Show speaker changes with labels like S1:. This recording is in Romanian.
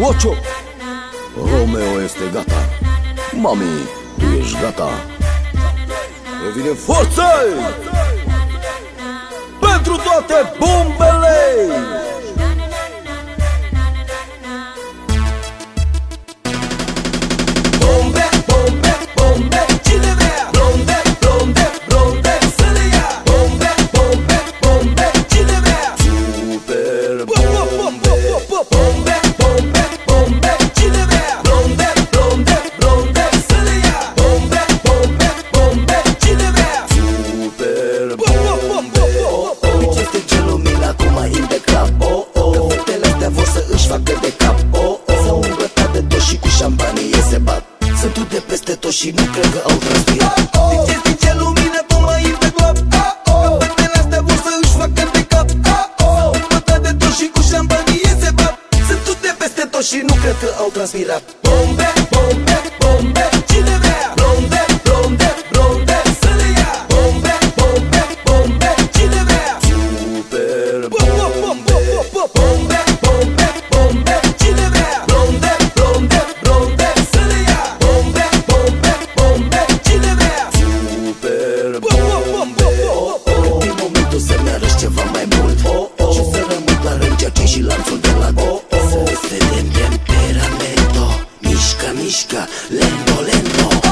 S1: Bocio, Romeo este gata. Mami, tu ești gata. Revine forță pentru toate bombele. Bombe, bombe, bombe, cine vrea? Blonde, blonde, blonde, să le ia. Bombe, bombe, bombe, cine vrea? Super bombe. Bombe, bombe, bombe, cine vrea? Blonde, blonde, blonde, să le ia. Bombe, bombe, bombe, cine vrea? Super bombe.
S2: Ce este ce lumină acum in the club? Că fetele astea vor să își facă de cap. S-au îmbrăcat de tot și cu șampanie se bat. Sunt tu de peste tot și nu cred că au transpirat. Știi ce lumină acum in the club? Că fetele astea vor să își facă de cap. S-au îmbrăcat de tot și cu șampanie se bat. Sunt tu de peste tot și nu cred că au transpirat.
S1: Bombe, bombe, bombe, cine vrea? Blonde, blonde, blonde, să le ia. Bombe, bombe, bombe, cine vrea? Super bombe. Bombe, bombe, bombe, cine vrea? Blonde, blonde, blonde, să le ia. Bombe, bombe, bombe, cine vrea? Super bombe.
S2: Din momentul să mi-arăși ceva mai mult și să rămân la rângea și lanțul de la să vedem temperamento. Mișca, mișca, lento, lento.